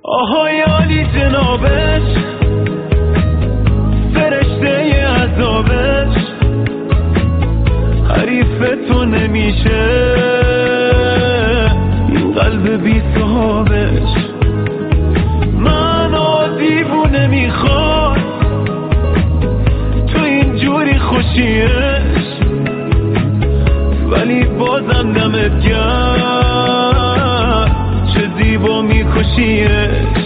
آهای عالی جنابش، فرشته عذابش، حریف تو نمیشه این قلب بی صحابش. منو دیوونه میخواد تو اینجوری خوشیش، ولی بازم دمت گرم چه زیبا میکشیش.